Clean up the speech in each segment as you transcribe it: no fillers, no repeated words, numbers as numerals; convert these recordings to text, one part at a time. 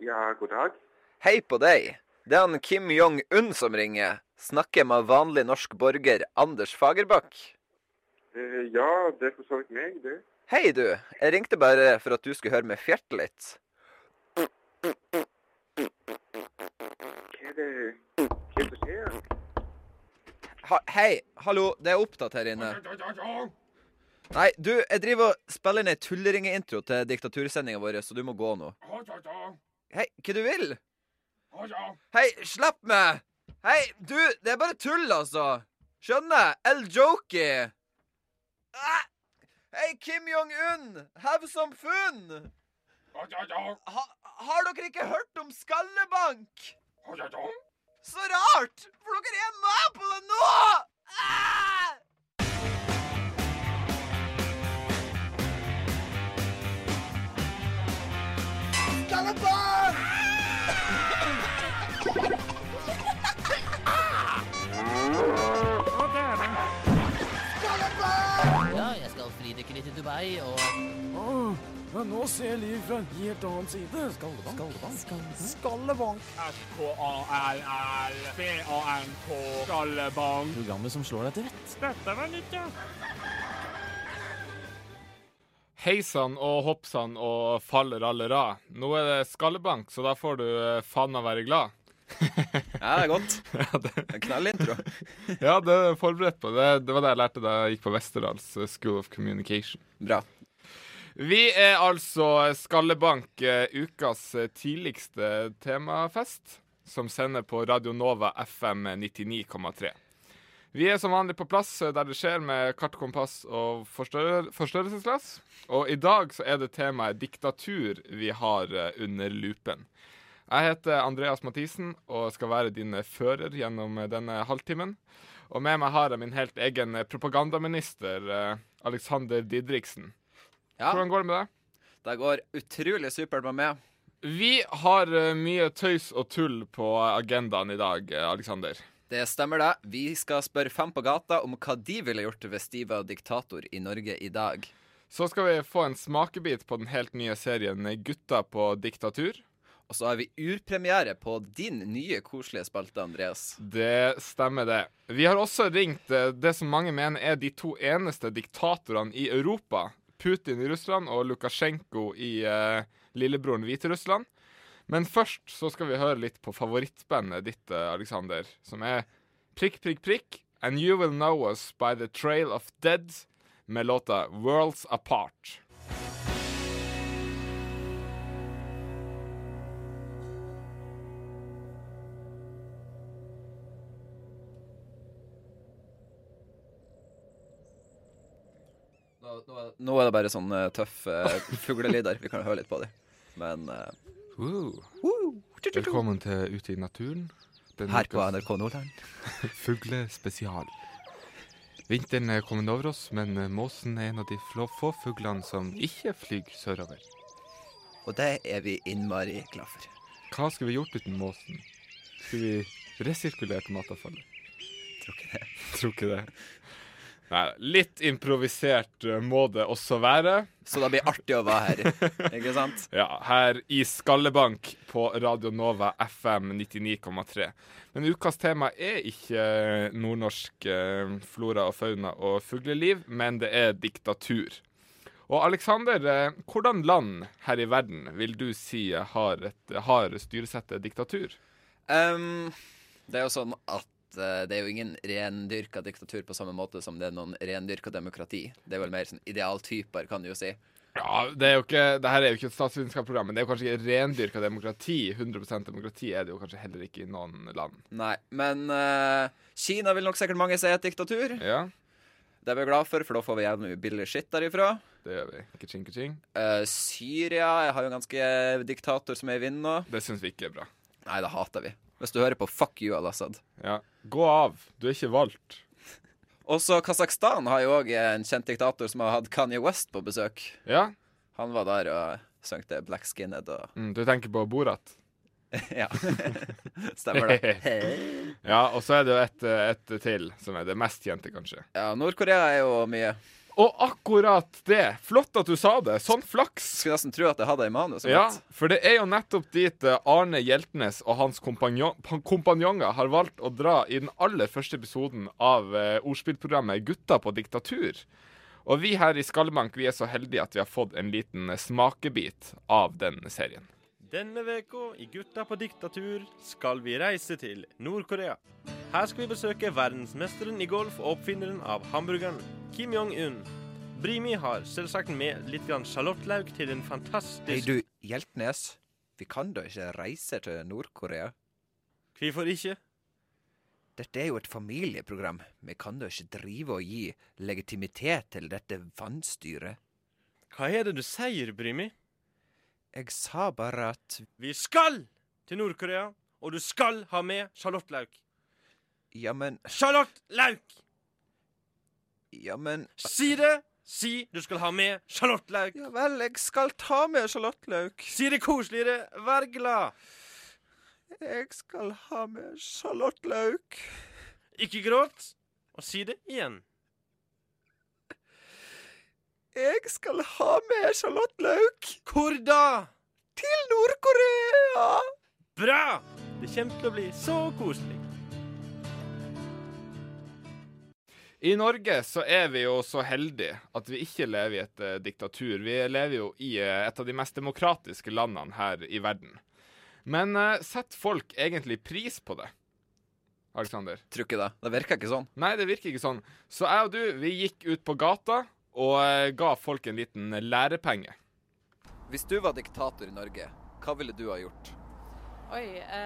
Ja, god dag. Hei på deg. Det er han Kim Jong-un som ringer. Snakker med vanlig norsk borger Anders Fagerbakk. Ja, det er for så vidt meg, det. Hei du, jeg ringte bare for at du skulle høre meg fjerte litt. Hva er det som skjer? Hei, hallo, det er opptatt her inne. Nei, du, jeg driver og spiller inn en tulleringeintro til diktatursendingen vår, så du må gå nå. Hei, hva du vil? Hei, slapp meg! Hei, du, det er bare tull, altså. Skjønner? El-Jokey. Hei, Kim Jong-un, have some fun! Har dere ikke hørt om Skallebank? Så rart, for dere er med på det nå! Skallebank! Ja, jeg skal fridykke litt i Dubai, og... Men nå ser jeg liv fra en helt annen side. Skallebank. S-K-A-L-L-B-A-N-K. Skallebank. Programmet som slår deg til rett. Dette var nytt, ja. Heisan og hoppsan og fallerallera. Nå er det Skallebank, så da får du faen meg være glad. Ja, det er godt. Ja, det... Knallintro. Ja, det er forberedt på. Det var det jeg lærte da jeg gikk på Westerdals School of Communication. Bra. Vi er altså Skallebank, ukas tidligste temafest, som sender på Radio Nova FM 99,3. Vi er som vanlig på plass der det skjer med kart, kompass og forstørrelsesglass. Og i dag så er det temaet diktatur vi har under lupen. Jeg heter Andreas Mathisen og skal være din fører gjennom denne halvtimen. Og med meg har jeg min helt egen propagandaminister, Alexander Didriksen. Ja, Hvordan går det med deg? det går utrolig supert med meg. Vi har mye tøys og tull på agendaen i dag, Alexander. Det stemmer det. Vi skal spørre 5 på gata om hva de ville gjort hvis de var diktator i Norge i dag. Så skal vi få en smakebit på den helt nye serien Gutta på diktatur. Og så har vi urpremiere på din nye koselige spalte, Andreas. Det stemmer det. Vi har også ringt det som mange mener er de 2 eneste diktatorene i Europa. Putin i Russland og Lukasjenko i lillebroren Hviterussland. Men først så skal vi høre litt på favorittbandet ditt, Alexander, som er prikk, prikk, prikk, And You Will Know Us by the Trail of Dead, med låta Worlds Apart. Nå er det bare sånn tøff fuglelyder. Vi kan høre litt på det. Men Velkommen til Ute i naturen. her på NRK Nordland. Fuglespesial. Vinteren er kommet over oss, men måsen er en av de få fuglene som ikke flyger sørover. Og det er vi innmari glad for. Hva skulle vi gjort uten måsen? Skulle vi resirkulert matavfallet? Tror ikke det. Tror ikke det. Nei, litt improvisert må det også være. Så det blir artig å være her, ikke sant? Ja, her i Skallebank på Radio Nova FM 99,3. Men ukas tema er ikke nordnorsk flora og fauna og fugleliv, men det er diktatur. Og Alexander, hvordan land her i verden vil du si har styresettet diktatur? Det er jo sånn at det er jo ingen rendyrka diktatur på samme måte som det er noen rendyrka demokrati. Det er vel mer sånn idealtyper, kan du jo si. Ja, det her er jo ikke et statsvitenskapsprogram, men det er jo kanskje ikke rendyrka demokrati. 100% demokrati er det jo kanskje heller ikke i noen land. Nei, men Kina vil nok sikkert mange si et diktatur. Ja, Det er vi glad for da får vi jævlig mye billig shit derifra. det gjør vi. Kaching, kaching. Syria har jo en ganske diktator som er i vinden nå. Det synes vi ikke er bra. Nei, det hater vi. Hvis du hører på fuck you, Al-Assad. Ja, gå av. Du er ikke valgt. Også Kazakhstan har jo også en kjent diktator som har hatt Kanye West på besøk. Ja, Han var der og sang til Black Skinhead og du tenker på Borat. Ja, stemmer det. Ja, og så er det jo et til, som er det mest kjente, kanskje. Ja, Nord-Korea er jo mye. Og akkurat det. Flott at du sa det. Sånn flaks. Skulle nesten tro at jeg hadde i manus. Ja, for det jo nettopp dit Arne Hjeltnes og hans kompanjonger har valgt å dra i den aller første episoden av ordspillprogrammet Gutta på diktatur. Og vi her i Skallebank, vi så heldige at vi har fått en liten smakebit av den serien. Denne veka i Gutta på diktatur skal vi reise til Nord-Korea. Her skal vi besøke verdensmesteren i golf og oppfinneren av hamburgeren, Kim Jong-un. Brimi har selvsagt med litt grann sjalottløk til en fantastisk... Hei du, Hjeltnes. Vi kan da ikke reise til Nord-Korea? Hvorfor ikke? Dette jo et familieprogram. Vi kan da ikke drive og gi legitimitet til dette vannstyret. Hva det du sier, Brimi? Jeg sa bare at... Vi skal til Nord-Korea, og du skal ha med sjalottløk. Ja, men... Sjalottløk! Ja, men... Si det! Si du skal ha med sjalottløk. Ja vel, jeg skal ta med sjalottløk. Si det koseligere, vær glad. Jeg skal ha med sjalottløk. Ikke gråt, og si det igjen. Jeg skal ha med sjalottløk. Hvor da? Til Nord-Korea. Bra! Det kommer til å bli så koselig. I Norge så vi jo så heldige at vi ikke lever i et diktatur. Vi lever jo i et av de mest demokratiske landene her i verden. Men setter folk egentlig pris på det, Alexander? Tror ikke det. Det virker ikke sånn. Nei, det virker ikke sånn. Så jeg og du, vi gikk ut på gata og ga folk en liten lærepenge. Hvis du var diktator i Norge, hva ville du ha gjort? Oi,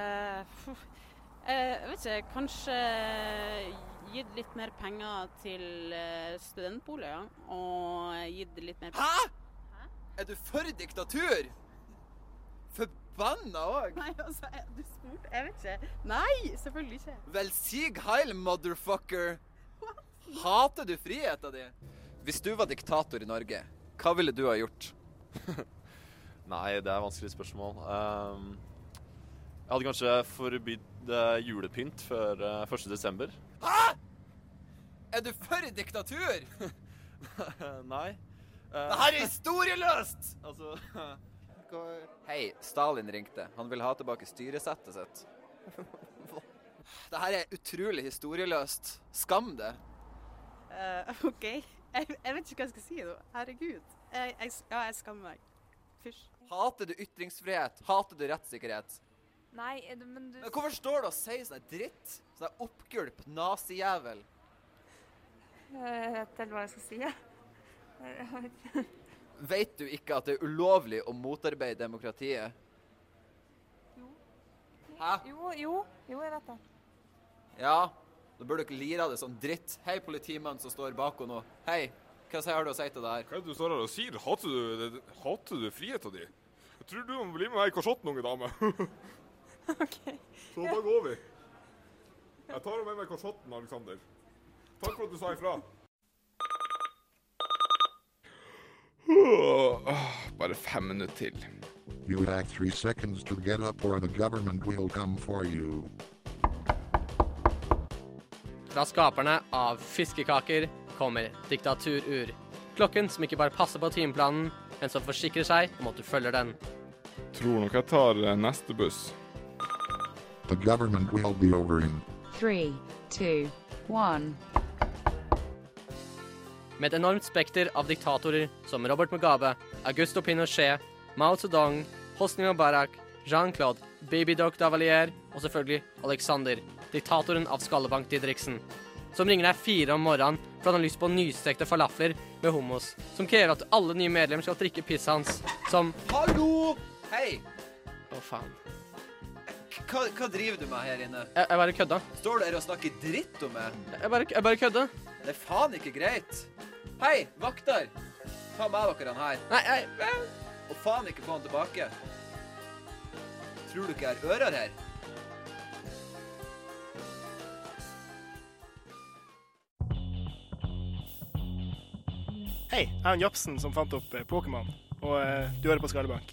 jeg vet ikke, kanskje gitt litt mer penger til studentboliger, og gitt litt mer... Hæ? Er du for diktatur? Forbanna også? Nei, altså, du spurte, jeg vet ikke. Nei, selvfølgelig ikke. Vel, sig heil, motherfucker. Hater du friheten din? Hvis du var diktator i Norge, hva ville du ha gjort? Nei, det vanskelig spørsmål. Jeg hadde kanskje forbydd julepynt før 1. desember. Hæ? Er du for diktatur? Nei. Det her historieløst! Altså... Hei, Stalin ringte. Han vil ha tilbake styresettet sitt. Det her utrolig historieløst. Skam det. Ok. Jeg vet ikke hva jeg skal si nå. Herregud. Jeg skammer meg. Fysj. Hater du ytringsfrihet? Hater du rettssikkerhet? Nei, men du... Men hvorfor står du og sier sånn dritt? Sånn oppgulp, nazijævel. Jeg vet ikke hva jeg skal si, ja. Vet du ikke at det ulovlig å motarbeide demokratiet? Jo. Hæ? Jo, jeg vet det. Ja, da burde du ikke lire av det sånn dritt. Hei, politimannen som står bak henne nå. Hei, hva har du å si til det her? Hva du står her og sier? Hater du friheten din? Jeg tror du må bli med meg i kasjotten, unge dame. Ok. Så da går vi. Jeg tar med meg kasjotten, Alexander. Takk for at du sa ifra. Bare 5 minutter til. You have 3 seconds to get up or the government will come for you. Fra skaperne av fiskekaker kommer diktaturur. Klokken som ikke bare passer på timeplanen, men som forsikrer seg om at du følger den. Tror nok jeg tar neste buss. The government will be over in 3, 2, 1. Med et enormt spekter av diktatorer som Robert Mugabe, Augusto Pinochet, Mao Zedong, Hosni Mubarak, Jean-Claude, Baby Doc Davalier og selvfølgelig Alexander, diktatoren av Skallebank Didriksen, som ringer deg 4 om morgenen for han har lyst på nystekte falafler med hummus, som krever at alle nye medlemmer skal drikke pisset hans, som... Hallo! Hei! Å, faen. Hva driver du med her inne? Jeg bare kødda. Står du her og snakker dritt om meg? Jeg bare kødda. Det faen ikke greit. Hei, vakter! Ta med dere han her. Nei. Og faen ikke få han tilbake. Tror du ikke jeg har ører her? Hei, jeg er Japsen som fant opp Pokémon, og du hører på Skallebank.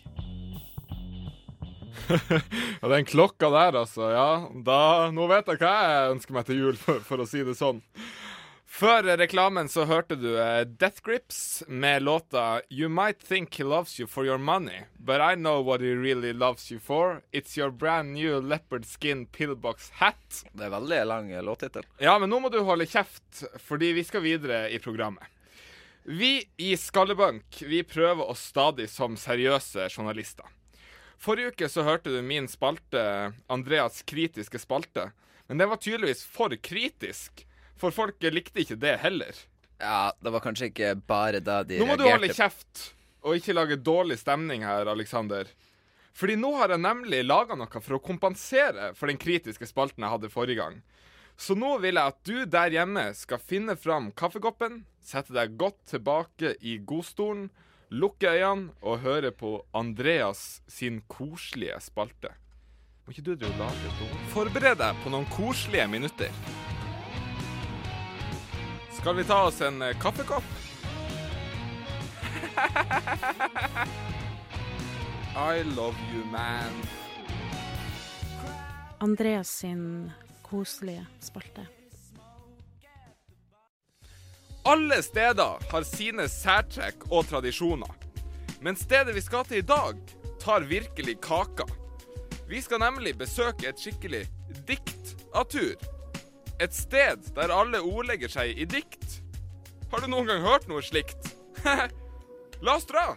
Ja, den klokka der, altså, ja. Nå vet jeg hva jeg ønsker meg til jul, for å si det sånn. Før reklamen så hørte du Death Grips med låta You might think he loves you for your money, but I know what he really loves you for. It's your brand new leopard skin pillbox hat. Det veldig lang låttitel. Ja, men nå må du holde kjeft, fordi vi skal videre i programmet. Vi i Skallebank, vi prøver oss stadig som seriøse journalister. Forrige uke så hørte du min spalte, Andreas kritiske spalte, men det var tydeligvis for kritisk. For folk likte ikke det heller. Ja, det var kanskje ikke bare da de reagerte. Nå må du holde kjeft, og ikke lage dårlig stemning her, Alexander. Fordi nå har jeg nemlig laget noe for å kompensere for den kritiske spalten jeg hadde forrige gang. Så nå vil jeg at du der hjemme skal finne fram kaffekoppen, sette deg godt tilbake i godstolen, lukke øynene og høre på Andreas sin koselige spalte. Må ikke du drive og lage det? Forbered deg på noen koselige minutter. Skal vi ta oss en kaffekopp? I love you, man. Andreas sin koselige spalte. Alle steder har sine særtrekk og tradisjoner. Men stedet vi skal til i dag, tar virkelig kaka. Vi skal nemlig besøke et skikkelig dikt av tur. Et sted der alle ordlegger seg i dikt. Har du noen gang hørt noe slikt? La oss dra!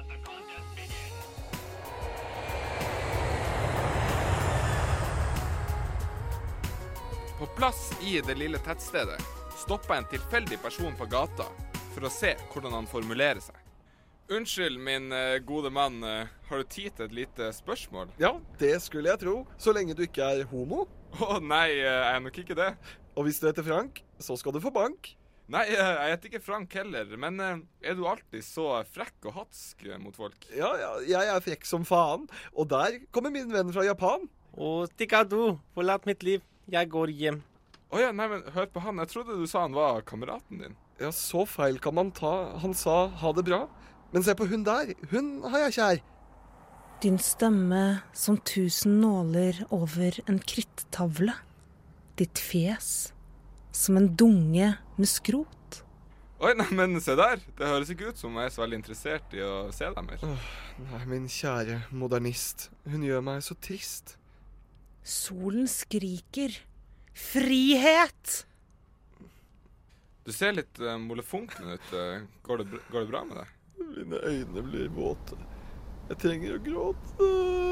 På plass i det lille tettstedet stopper en tilfeldig person på gata for å se hvordan han formulerer seg. Unnskyld, min gode mann, har du tid til et lite spørsmål? Ja, det skulle jeg tro, så lenge du ikke er homo. Nei, jeg er nok ikke det. Og hvis du heter Frank, så skal du få bank. Nei, jeg heter ikke Frank heller, men er du alltid så frekk og hatsk mot folk? Ja, jeg er frekk som faen, og der kommer min venn fra Japan. Og stikk av du, forlat mitt liv, jeg går hjem. Åja, nei, men hør på han, jeg trodde du sa han var kameraten din. Ja, så feil kan man ta. Han sa ha det bra. Men se på hun der, hun har jeg kjær. Din stemme som 1000 nåler over en krittavle. Ditt fjes som en dunge med skrot. Oi, nei, men se der. Det høres ikke ut som jeg er så veldig interessert i å se deg mer. Nei, min kjære modernist. Hun gjør meg så trist. Solen skriker. Frihet! Du ser litt molefonken ut. Går det bra med deg? Mine øyne blir våte. Jeg trenger å gråte.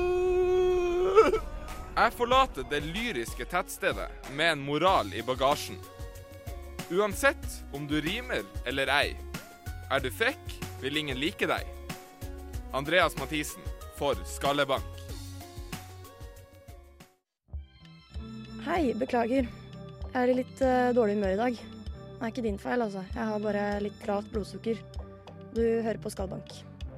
Jeg forlater det lyriske tettstedet med en moral i bagasjen. Uansett om du rimer eller ei, er du frekk, vil ingen like deg. Andreas Mathisen for Skallebank. Hei, beklager. Jeg er i litt dårlig humør i dag. Det er ikke din feil, altså. Jeg har bare litt lavt blodsukker. Du hører på Skallebank.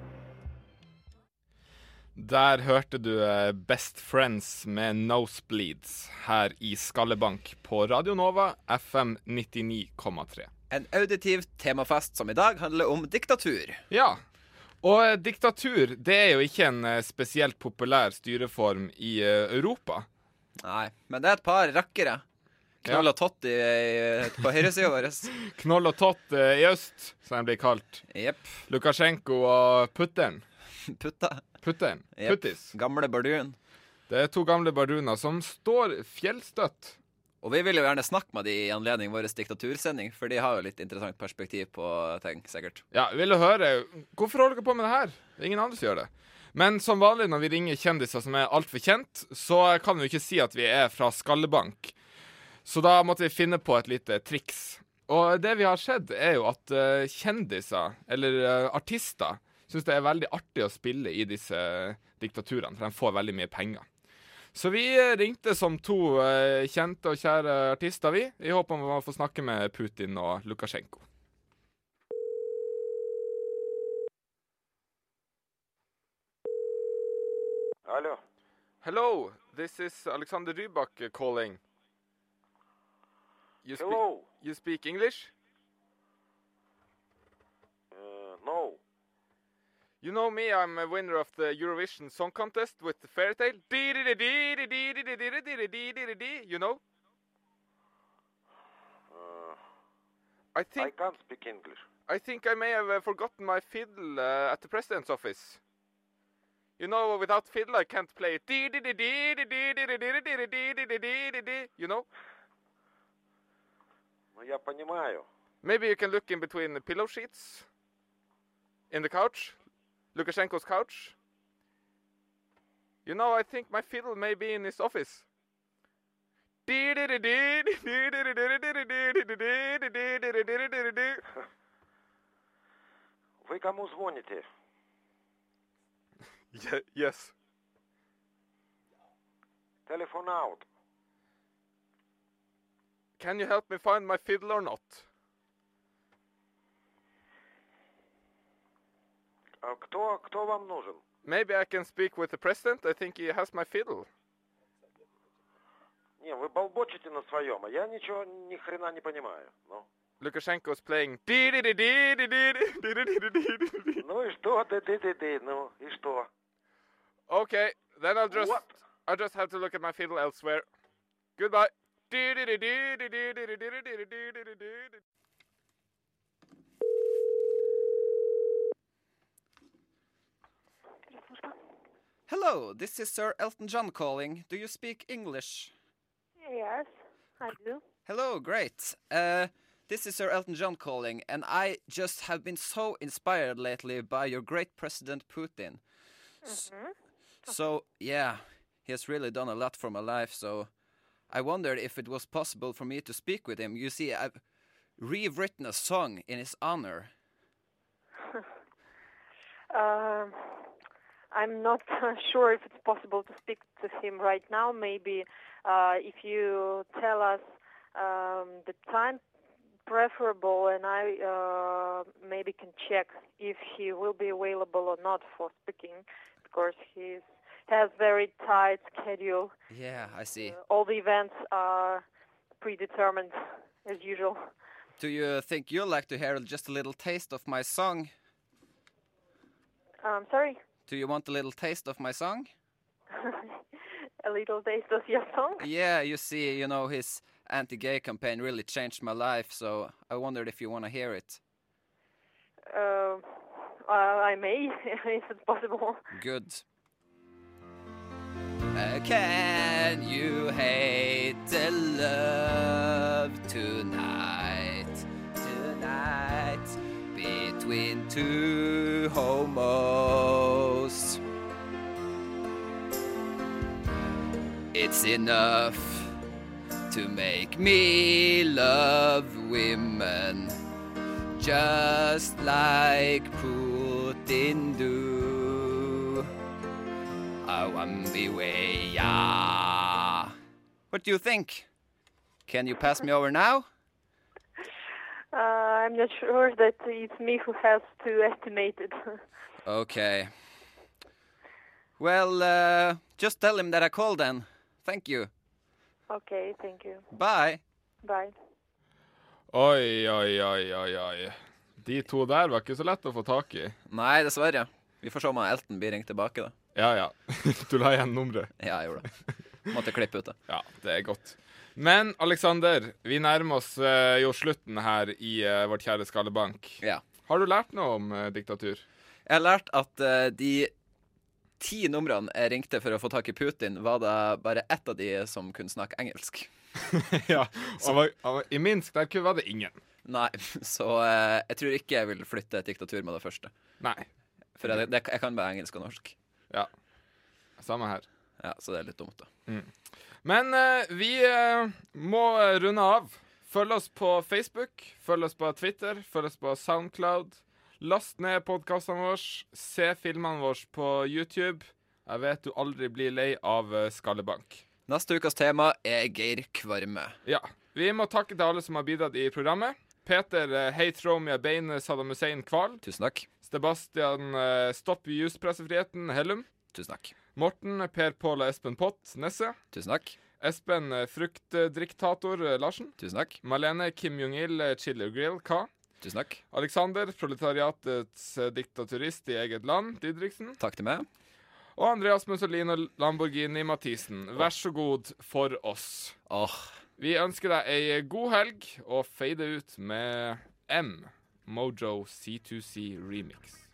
Der hørte du Best Friends med Nosebleeds her i Skallebank på Radio Nova FM 99,3. En auditiv temafest som i dag handler om diktatur. Ja, og diktatur det er jo ikke en spesielt populær styreform i Europa. Nei, men det er et par rakkere. Knoll og tott på høyresiden vår. Knoll og tott i øst, som den blir kalt. Yep. Lukasjenko og Putteren. Putteren. Yep. Puttis. Gamle bardun. Det er to gamle barduner som står fjellstøtt. Og vi vil jo gjerne snakke med de i anledning vår diktatursending, for de har jo litt interessant perspektiv på ting, sikkert. Ja, vi vil jo høre. Hvorfor holder dere på med det her? Ingen andre som gjør det. Men som vanlig når vi ringer kjendiser som er alt for kjent, så kan vi jo ikke si at vi er fra Skallebank. Så da måtte vi finne på et lite triks. Og det vi har sett er jo at kjendiser, eller artister, synes det er veldig artig å spille i disse diktaturene, for de får veldig mye penger. Så vi ringte som to kjente og kjære artister, vi. I håp om å få snakke med Putin og Lukasjenko. Hallo. Hello, this is Alexander Rybak calling. Hello. You speak English? No. You know me, I'm a winner of the Eurovision Song Contest with the fairy tale. You know? I I can't speak English. I think I may have forgotten my fiddle at the president's office. You know, without fiddle I can't play it. You know? Ну, я понимаю. Maybe you can look in between the pillow sheets. In the couch. Lukashenko's couch. You know, I think my fiddle may be in his office. Вы кому звоните? Yes. Telephone out. Can you help me find my fiddle or not? Кто вам нужен? Maybe I can speak with the president. I think he has my fiddle. Не, вы болбочете на своем, а я ничего, ни хрена не понимаю. Ну. Lukashenko's playing. Ну и что? Ну и что? Okay, then I'll just have to look at my fiddle elsewhere. Goodbye. Hello, this is Sir Elton John calling. Do you speak English? Yes, I do. Hello, great. This is Sir Elton John calling, and I just have been so inspired lately by your great President Putin. So, yeah, he has really done a lot for my life, so I wondered if it was possible for me to speak with him. You see, I've rewritten a song in his honor. I'm not sure if it's possible to speak to him right now. Maybe if you tell us the time preferable, and I maybe can check if he will be available or not for speaking, because he has very tight schedule. Yeah, I see. All the events are predetermined, as usual. Do you think you'd like to hear just a little taste of my song? Sorry? Do you want a little taste of my song? A little taste of your song? Yeah, you see, you know, his anti-gay campaign really changed my life, so I wondered if you want to hear it. I may, if it's possible. Good. Can you hate the love tonight? Tonight, between two homos. It's enough to make me love women, just like Putin do. I want me way, yeah. What do you think? Can you pass me over now? I'm not sure that it's me who has to estimate it. Okay. Well, just tell him that I called then. Thank you. Okay, thank you. Bye. Bye. Oi. De to der var ikke så lett å få tak i. Nei, dessverre. Vi får se om Elton blir ringt tilbake, da. Ja. Du la igjen nummeret. Ja, jeg gjorde det. Måtte klippe ut det. Ja, det er godt. Men, Alexander, vi nærmer oss jo slutten her i vårt kjære Skallebank. Ja. Har du lært noe om diktatur? Jeg har lært at de 10 numrene jeg ringte for å få tak i Putin, var da bare ett av de som kunne snakke engelsk. Ja, og i Minsk der var det ingen. Nei, så jeg tror ikke jeg vil flytte et diktatur med det første. Nei. For jeg kan bare engelsk og norsk. Ja, samme her. Ja, så det er litt dumt da. Men vi må runde av. Følg oss på Facebook, følg oss på Twitter, følg oss på SoundCloud. Last ned podcastene våre, se filmene våre på YouTube. Jeg vet du aldri blir lei av Skallebank. Neste ukas tema er Geir Kvarme. Ja, vi må takke til alle som har bidratt i programmet. Peter Hei Thromia Bein Saddam Hussein Kval. Tusen takk. Sebastian Stopp Juspressefriheten Hellum. Tusen takk. Morten Per Pål og Espen Pott Nesse. Tusen takk. Espen Fruktdriktator Larsen. Tusen takk. Marlene Kim Jong-il Chili Grill K. Tusen takk. Alexander, proletariatets diktaturist i eget land, Didriksen. Takk til meg. Og Andreas Mussolino Lamborghini Mathisen. Vær så god for oss. Vi ønsker deg ei god helg, og fader ut med M, Mojo C2C Remix.